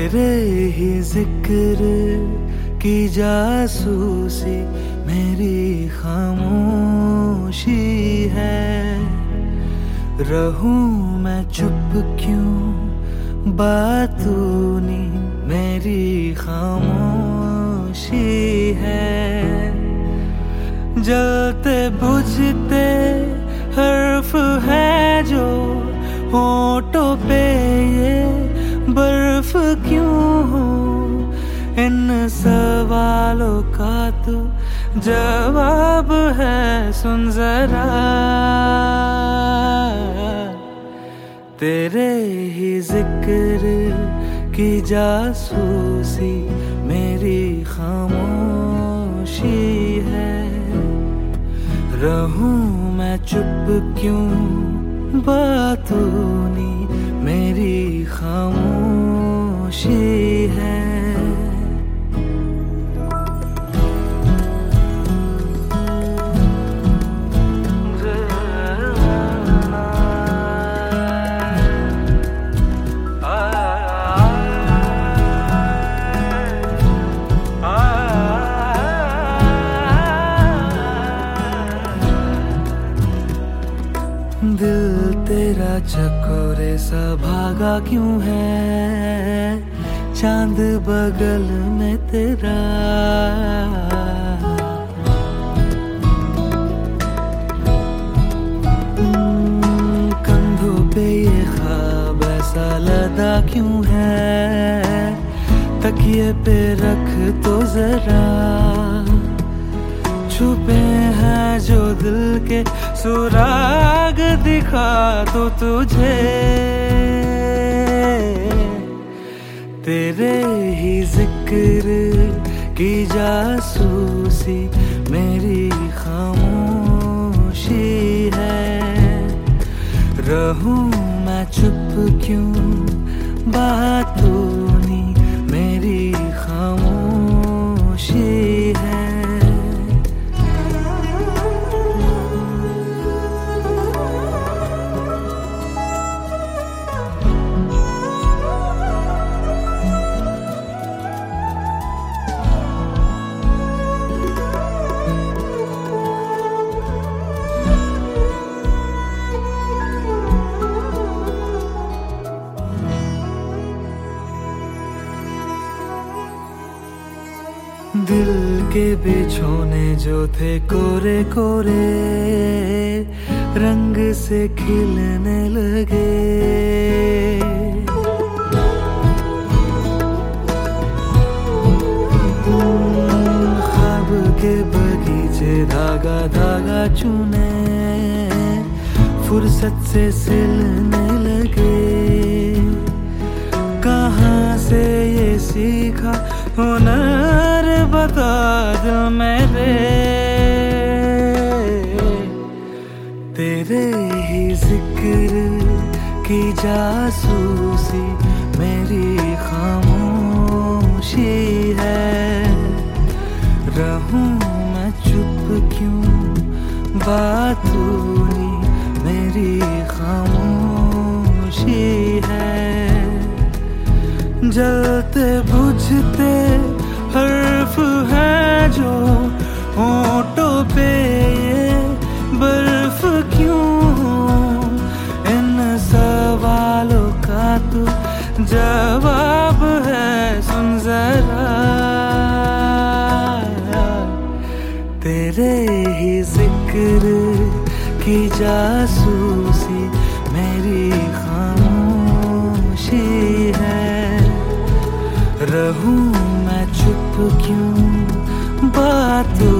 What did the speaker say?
तेरे ही जिक्र की जासूसी मेरी खामोशी है। रहूं मैं चुप क्यों, बातूनी मेरी खामोशी है। जलते बुझते हर्फ है जो होठों पे, ये बर्फ क्यों हो। इन सवालों का तो जवाब है, सुन जरा। तेरे ही जिक्र की जासूसी मेरी खामोशी है। रहूं मैं चुप क्यों, बातूनी मेरी खामोशी है। दिल तेरा चकोरे सा भागा क्यों है, चांद बगल में तेरा। कंधों पे ये ख्वाब ऐसा लदा क्यों है, तकिए पे रख तो जरा। छुपे हैं जो दिल के सुराग, दिखा तो तुझे। तेरे ही जिक्र की जासूसी मेरी खामोशी है। रहूं मैं चुप क्यों, बातूनी मेरी खामोशी है। दिल के बिछोने जो थे कोरे कोरे, रंग से खिलने लगे। ख्वाब के बगीचे धागा धागा चुने, फुर्सत से सिलने लगे। कहाँ से ये सीखा हुनर, बता दो मेरे। तेरे ही जिक्र की जासूसी मेरी खामोशी है। रहूं मैं चुप क्यों, बातूनी मेरी खामोशी है। जलते बुझते हर्फ है जो होठों पे, ये बर्फ क्यों हो। इन सवालों का तो जवाब है, सुन जरा। तेरे ही जिक्र की जासूसी मेरी खामोशी है। रहूं मैं चुप क्यों, बातों